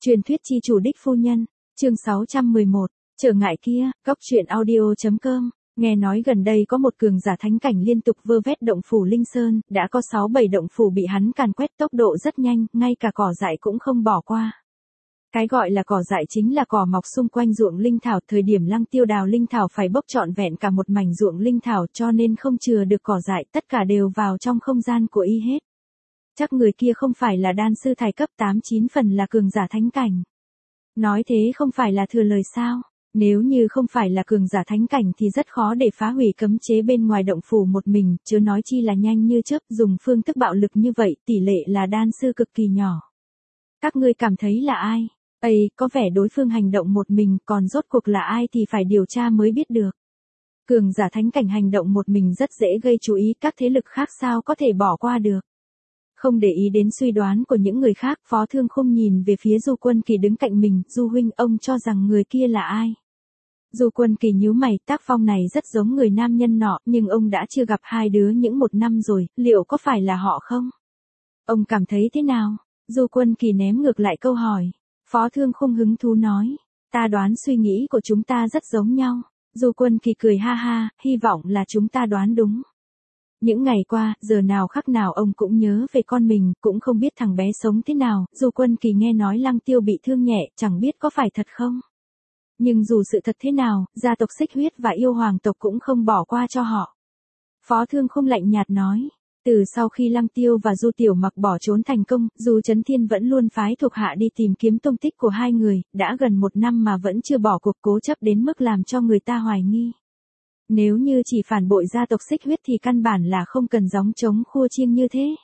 Truyền thuyết chi chủ đích phu nhân, chương 611, trở ngại kia, góc truyện audio.com. Nghe nói gần đây có một cường giả thánh cảnh liên tục vơ vét động phủ Linh Sơn, đã có 6-7 động phủ bị hắn càn quét tốc độ rất nhanh, ngay cả cỏ dại cũng không bỏ qua. Cái gọi là cỏ dại chính là cỏ mọc xung quanh ruộng linh thảo, thời điểm Lăng Tiêu đào linh thảo phải bốc trọn vẹn cả một mảnh ruộng linh thảo, cho nên không chừa được cỏ dại, tất cả đều vào trong không gian của y hết. Chắc người kia không phải là đan sư thải cấp 8-9 phần là cường giả thánh cảnh. Nói thế không phải là thừa lời sao? Nếu như không phải là cường giả thánh cảnh thì rất khó để phá hủy cấm chế bên ngoài động phủ một mình, chớ nói chi là nhanh như chớp, dùng phương thức bạo lực như vậy, tỷ lệ là đan sư cực kỳ nhỏ. Các ngươi cảm thấy là ai? Có vẻ đối phương hành động một mình, còn rốt cuộc là ai thì phải điều tra mới biết được. Cường giả thánh cảnh hành động một mình rất dễ gây chú ý, các thế lực khác sao có thể bỏ qua được. Không để ý đến suy đoán của những người khác, Phó Thương Khung nhìn về phía Du Quân Kỳ đứng cạnh mình, Du huynh, ông cho rằng người kia là ai? Du Quân Kỳ nhíu mày, tác phong này rất giống người nam nhân nọ, nhưng ông đã chưa gặp hai đứa những 1 năm rồi, liệu có phải là họ không? Ông cảm thấy thế nào? Du Quân Kỳ ném ngược lại câu hỏi. Phó Thương Khung hứng thú nói, ta đoán suy nghĩ của chúng ta rất giống nhau. Du Quân Kỳ cười ha ha, hy vọng là chúng ta đoán đúng. Những ngày qua, giờ nào khắc nào ông cũng nhớ về con mình, cũng không biết thằng bé sống thế nào. Du Quân Kỳ nghe nói Lăng Tiêu bị thương nhẹ, chẳng biết có phải thật không. Nhưng dù sự thật thế nào, gia tộc Xích Huyết và yêu hoàng tộc cũng không bỏ qua cho họ. Phó Thương Khung lạnh nhạt nói, từ sau khi Lăng Tiêu và Du Tiểu Mặc bỏ trốn thành công, Du Chấn Thiên vẫn luôn phái thuộc hạ đi tìm kiếm tung tích của hai người, đã gần 1 năm mà vẫn chưa bỏ cuộc, cố chấp đến mức làm cho người ta hoài nghi. Nếu như chỉ phản bội gia tộc Xích Huyết thì căn bản là không cần gióng trống khua chiêng như thế.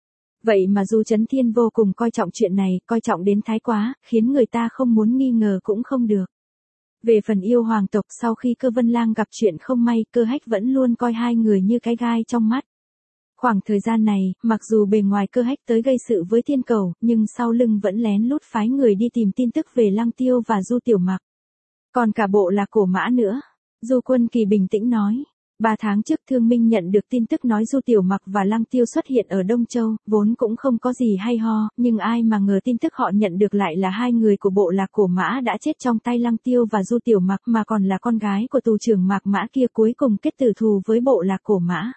Vậy mà Du Chấn Thiên vô cùng coi trọng chuyện này, coi trọng đến thái quá, khiến người ta không muốn nghi ngờ cũng không được. Về phần yêu hoàng tộc, sau khi Cơ Vân Lang gặp chuyện không may, Cơ Hách vẫn luôn coi hai người như cái gai trong mắt. Khoảng thời gian này, mặc dù bề ngoài Cơ Hách tới gây sự với Thiên Cầu, nhưng sau lưng vẫn lén lút phái người đi tìm tin tức về Lăng Tiêu và Du Tiểu Mặc. Còn cả bộ Lạc Cổ Mã nữa. Du Quân Kỳ bình tĩnh nói, 3 tháng trước Thương Minh nhận được tin tức nói Du Tiểu Mặc và Lăng Tiêu xuất hiện ở Đông Châu, vốn cũng không có gì hay ho, nhưng ai mà ngờ tin tức họ nhận được lại là hai người của bộ Lạc Cổ Mã đã chết trong tay Lăng Tiêu và Du Tiểu Mặc, mà còn là con gái của tù trưởng Mạc Mã kia cuối cùng kết tử thù với bộ Lạc Cổ Mã.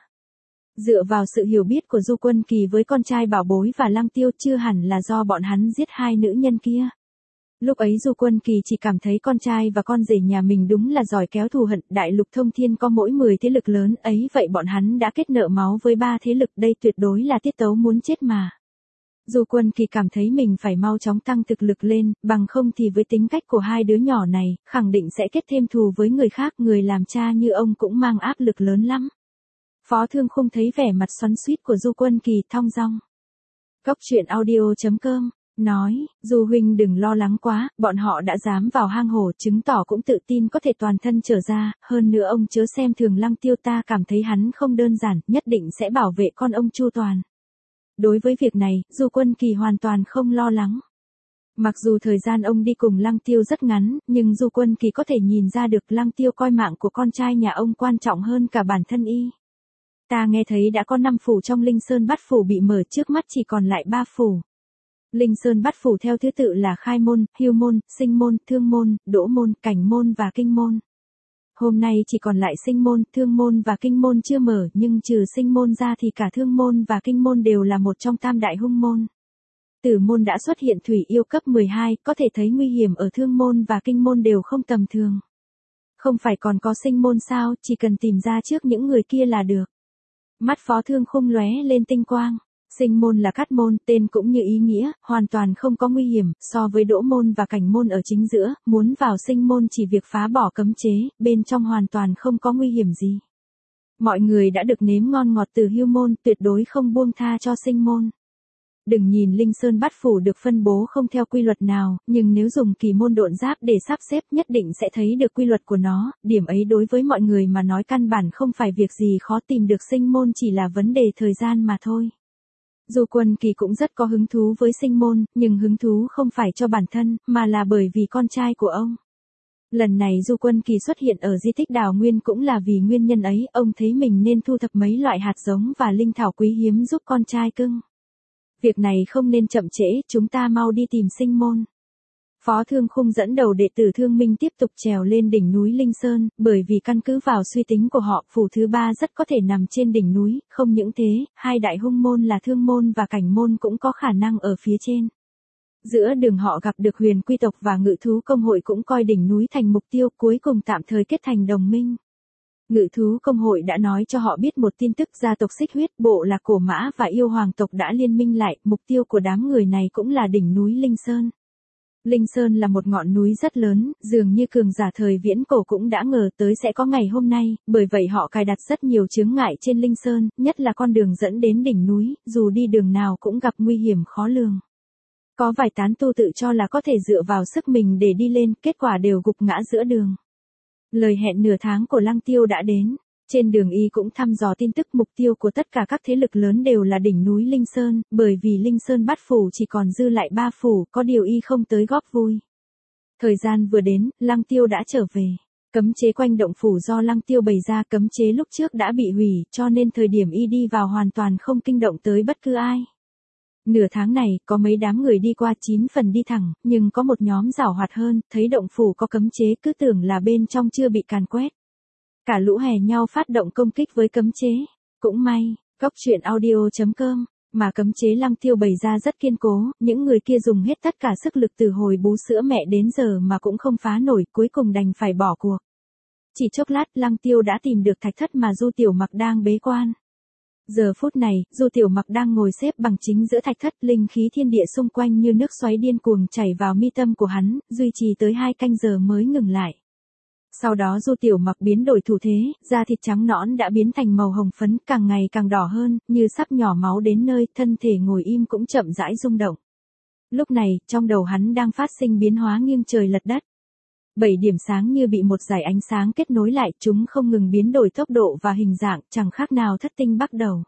Dựa vào sự hiểu biết của Du Quân Kỳ với con trai bảo bối và Lăng Tiêu, chưa hẳn là do bọn hắn giết hai nữ nhân kia. Lúc ấy Du Quân Kỳ chỉ cảm thấy con trai và con rể nhà mình đúng là giỏi kéo thù hận, đại lục thông thiên có mỗi 10 thế lực lớn ấy, vậy bọn hắn đã kết nợ máu với 3 thế lực, đây tuyệt đối là tiết tấu muốn chết mà. Du Quân Kỳ cảm thấy mình phải mau chóng tăng thực lực lên, bằng không thì với tính cách của hai đứa nhỏ này, khẳng định sẽ kết thêm thù với người khác, người làm cha như ông cũng mang áp lực lớn lắm. Phó Thương Khung thấy vẻ mặt xoắn xuýt của Du Quân Kỳ, thong dong. Góc truyện audio.com nói, Du huynh đừng lo lắng quá, bọn họ đã dám vào hang hổ, chứng tỏ cũng tự tin có thể toàn thân trở ra, hơn nữa ông chớ xem thường Lăng Tiêu, ta cảm thấy hắn không đơn giản, nhất định sẽ bảo vệ con ông chu toàn. Đối với việc này, Du Quân Kỳ hoàn toàn không lo lắng. Mặc dù thời gian ông đi cùng Lăng Tiêu rất ngắn, nhưng Du Quân Kỳ có thể nhìn ra được Lăng Tiêu coi mạng của con trai nhà ông quan trọng hơn cả bản thân y. Ta nghe thấy đã có 5 phủ trong Linh Sơn Bát Phủ bị mở, trước mắt chỉ còn lại 3 phủ. Linh Sơn Bát Phủ theo thứ tự là Khai Môn, Hưu Môn, Sinh Môn, Thương Môn, Đỗ Môn, Cảnh Môn và Kinh Môn. Hôm nay chỉ còn lại Sinh Môn, Thương Môn và Kinh Môn chưa mở, nhưng trừ Sinh Môn ra thì cả Thương Môn và Kinh Môn đều là một trong tam đại hung môn. Tử Môn đã xuất hiện thủy yêu cấp 12, có thể thấy nguy hiểm ở Thương Môn và Kinh Môn đều không tầm thường. Không phải còn có Sinh Môn sao, chỉ cần tìm ra trước những người kia là được. Mắt Phó Thương Khung lóe lên tinh quang. Sinh Môn là cát môn, tên cũng như ý nghĩa, hoàn toàn không có nguy hiểm, so với Đỗ Môn và Cảnh Môn ở chính giữa, muốn vào Sinh Môn chỉ việc phá bỏ cấm chế, bên trong hoàn toàn không có nguy hiểm gì. Mọi người đã được nếm ngon ngọt từ Hưu Môn, tuyệt đối không buông tha cho Sinh Môn. Đừng nhìn Linh Sơn Bát Phủ được phân bố không theo quy luật nào, nhưng nếu dùng kỳ môn độn giáp để sắp xếp nhất định sẽ thấy được quy luật của nó, điểm ấy đối với mọi người mà nói căn bản không phải việc gì khó, tìm được Sinh Môn chỉ là vấn đề thời gian mà thôi. Du Quân Kỳ cũng rất có hứng thú với Sinh Môn, nhưng hứng thú không phải cho bản thân, mà là bởi vì con trai của ông. Lần này Du Quân Kỳ xuất hiện ở di tích Đào Nguyên cũng là vì nguyên nhân ấy, ông thấy mình nên thu thập mấy loại hạt giống và linh thảo quý hiếm giúp con trai cưng. Việc này không nên chậm trễ, chúng ta mau đi tìm Sinh Môn. Phó Thương Khung dẫn đầu đệ tử Thương Minh tiếp tục trèo lên đỉnh núi Linh Sơn, bởi vì căn cứ vào suy tính của họ, phủ thứ 3 rất có thể nằm trên đỉnh núi, không những thế, hai đại hung môn là Thương môn và Cảnh môn cũng có khả năng ở phía trên. Giữa đường họ gặp được Huyền Quy tộc và Ngự thú công hội cũng coi đỉnh núi thành mục tiêu, cuối cùng tạm thời kết thành đồng minh. Ngự thú công hội đã nói cho họ biết một tin tức, gia tộc Xích Huyết, Bộ Lạc Cổ Mã và Yêu Hoàng tộc đã liên minh lại, mục tiêu của đám người này cũng là đỉnh núi Linh Sơn. Linh Sơn là một ngọn núi rất lớn, dường như cường giả thời viễn cổ cũng đã ngờ tới sẽ có ngày hôm nay, bởi vậy họ cài đặt rất nhiều chướng ngại trên Linh Sơn, nhất là con đường dẫn đến đỉnh núi, dù đi đường nào cũng gặp nguy hiểm khó lường. Có vài tán tu tự cho là có thể dựa vào sức mình để đi lên, kết quả đều gục ngã giữa đường. Lời hẹn nửa tháng của Lăng Tiêu đã đến. Trên đường y cũng thăm dò tin tức, mục tiêu của tất cả các thế lực lớn đều là đỉnh núi Linh Sơn, bởi vì Linh Sơn bát phủ chỉ còn dư lại 3 phủ, có điều y không tới góp vui. Thời gian vừa đến, Lăng Tiêu đã trở về. Cấm chế quanh động phủ do Lăng Tiêu bày ra, cấm chế lúc trước đã bị hủy, cho nên thời điểm y đi vào hoàn toàn không kinh động tới bất cứ ai. Nửa tháng này, có mấy đám người đi qua 9 phần đi thẳng, nhưng có một nhóm giảo hoạt hơn, thấy động phủ có cấm chế cứ tưởng là bên trong chưa bị càn quét. Cả lũ hè nhau phát động công kích với cấm chế. Cũng may, goctruyện.audio.com, mà cấm chế Lăng Tiêu bày ra rất kiên cố, những người kia dùng hết tất cả sức lực từ hồi bú sữa mẹ đến giờ mà cũng không phá nổi, cuối cùng đành phải bỏ cuộc. Chỉ chốc lát, Lăng Tiêu đã tìm được thạch thất mà Du Tiểu Mặc đang bế quan. Giờ phút này, Du Tiểu Mặc đang ngồi xếp bằng chính giữa thạch thất, linh khí thiên địa xung quanh như nước xoáy điên cuồng chảy vào mi tâm của hắn, duy trì tới 2 canh giờ mới ngừng lại. Sau đó Du Tiểu Mặc biến đổi thủ thế, da thịt trắng nõn đã biến thành màu hồng phấn, càng ngày càng đỏ hơn, như sắp nhỏ máu đến nơi, thân thể ngồi im cũng chậm rãi rung động. Lúc này, trong đầu hắn đang phát sinh biến hóa nghiêng trời lật đất. 7 điểm sáng như bị một dải ánh sáng kết nối lại, chúng không ngừng biến đổi tốc độ và hình dạng, chẳng khác nào thất tinh bắt đầu.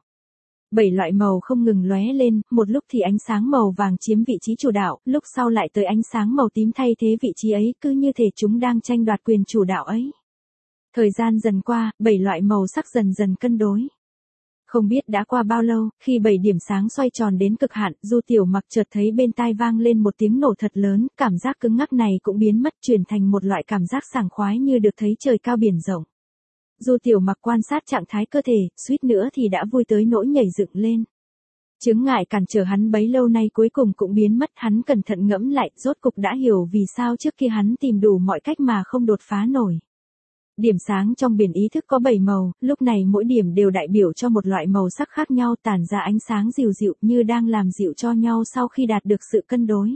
7 loại màu không ngừng lóe lên, một lúc thì ánh sáng màu vàng chiếm vị trí chủ đạo, lúc sau lại tới ánh sáng màu tím thay thế vị trí ấy, cứ như thể chúng đang tranh đoạt quyền chủ đạo ấy. Thời gian dần qua, 7 loại màu sắc dần dần cân đối. Không biết đã qua bao lâu, khi 7 điểm sáng xoay tròn đến cực hạn, Du Tiểu Mặc chợt thấy bên tai vang lên một tiếng nổ thật lớn, cảm giác cứng ngắc này cũng biến mất, chuyển thành một loại cảm giác sảng khoái như được thấy trời cao biển rộng. Du Tiểu Mặc quan sát trạng thái cơ thể, suýt nữa thì đã vui tới nỗi nhảy dựng lên. Chướng ngại cản trở hắn bấy lâu nay cuối cùng cũng biến mất, hắn cẩn thận ngẫm lại, rốt cục đã hiểu vì sao trước kia hắn tìm đủ mọi cách mà không đột phá nổi. Điểm sáng trong biển ý thức có 7 màu, lúc này mỗi điểm đều đại biểu cho một loại màu sắc khác nhau, tản ra ánh sáng dịu dịu như đang làm dịu cho nhau sau khi đạt được sự cân đối.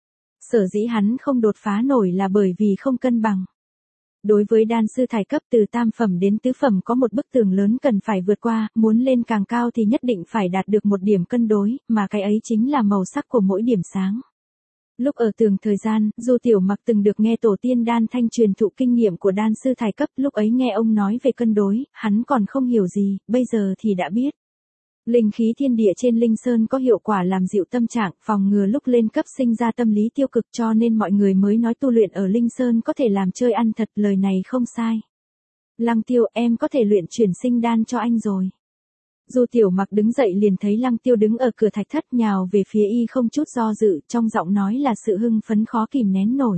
Sở dĩ hắn không đột phá nổi là bởi vì không cân bằng. Đối với đan sư thải cấp từ tam phẩm đến tứ phẩm có một bức tường lớn cần phải vượt qua, muốn lên càng cao thì nhất định phải đạt được một điểm cân đối, mà cái ấy chính là màu sắc của mỗi điểm sáng. Lúc ở tường thời gian, Du Tiểu Mặc từng được nghe tổ tiên Đan Thanh truyền thụ kinh nghiệm của đan sư thải cấp, lúc ấy nghe ông nói về cân đối, hắn còn không hiểu gì, bây giờ thì đã biết. Linh khí thiên địa trên Linh Sơn có hiệu quả làm dịu tâm trạng, phòng ngừa lúc lên cấp sinh ra tâm lý tiêu cực, cho nên mọi người mới nói tu luyện ở Linh Sơn có thể làm chơi ăn thật, lời này không sai. Lăng Tiêu, em có thể luyện chuyển sinh đan cho anh rồi. Du Tiểu Mặc đứng dậy liền thấy Lăng Tiêu đứng ở cửa thạch thất nhào về phía y không chút do dự, trong giọng nói là sự hưng phấn khó kìm nén nổi.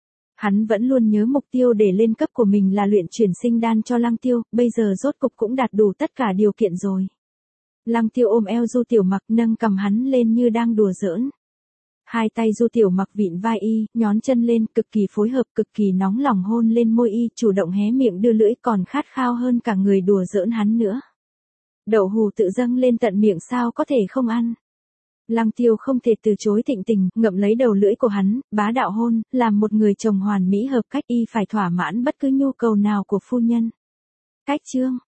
Hắn vẫn luôn nhớ mục tiêu để lên cấp của mình là luyện chuyển sinh đan cho Lăng Tiêu, bây giờ rốt cục cũng đạt đủ tất cả điều kiện rồi. Lăng Tiêu ôm eo Du Tiểu Mặc, nâng cầm hắn lên như đang đùa giỡn. Hai tay Du Tiểu Mặc vịn vai y, nhón chân lên, cực kỳ phối hợp, cực kỳ nóng lòng hôn lên môi y, chủ động hé miệng đưa lưỡi, còn khát khao hơn cả người đùa giỡn hắn nữa. Đậu hù tự dâng lên tận miệng sao có thể không ăn. Lăng Tiêu không thể từ chối thịnh tình, ngậm lấy đầu lưỡi của hắn, bá đạo hôn, làm một người chồng hoàn mỹ hợp cách, y phải thỏa mãn bất cứ nhu cầu nào của phu nhân. Cách chương